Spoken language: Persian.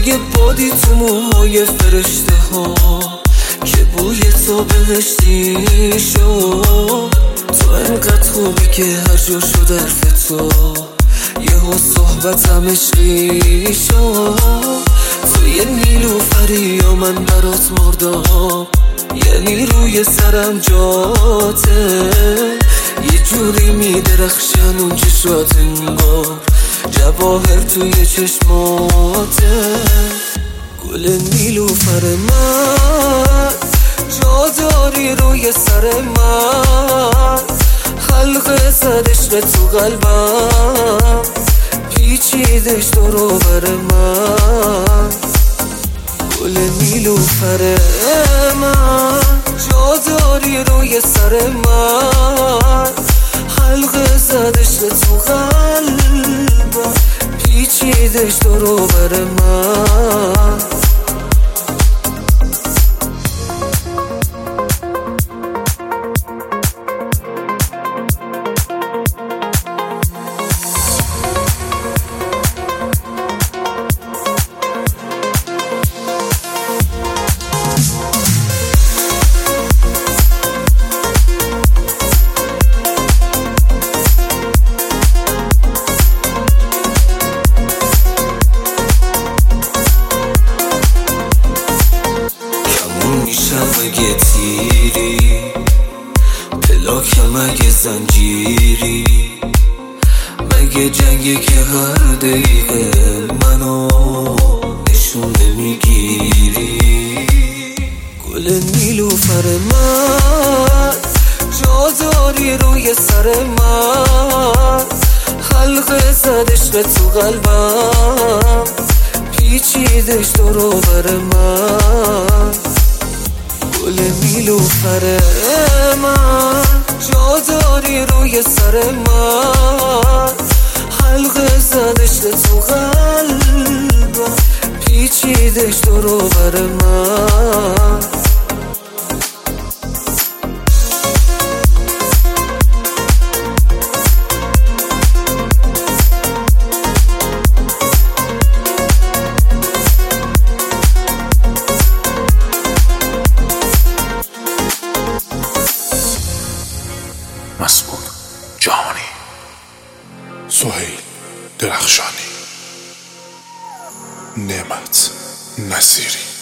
یه بادی تو موهای فرشته ها که بوی تو بهشتی شد. تو انقدر خوبی که هر جا شد حرف تو یهو صحبتم عشقی شد. تو یه نیلوفری یا من برات مردم، یعنی روی سرم جاته یه جوری میدرخشن اون چشمات انگار جواهر توی چشماته. گل نیلوفر من جا داری روی سر من، حلقه زد عشق تو قلبم پیچیدش دور بر من. گل نیلوفر من جا داری روی سر من، حلقه زد عشق تو قلبم پیچیدش دور بر من. مگه تیری پلاکم اگه زنجیری، مگه جنگی که هر دقیقه منو نشون نمیگیری. گل نیلوفر من جا داری روی سر من، حلقه زد عشق تو قلبم پیچیدش دور بر من. گل نیلوفر من جا داری روی سر من، حلقه زد عشق تو قلبم پیچیدش دور بر من. مسعود جهانی، سهیل درخشانی، نعمت نصیری.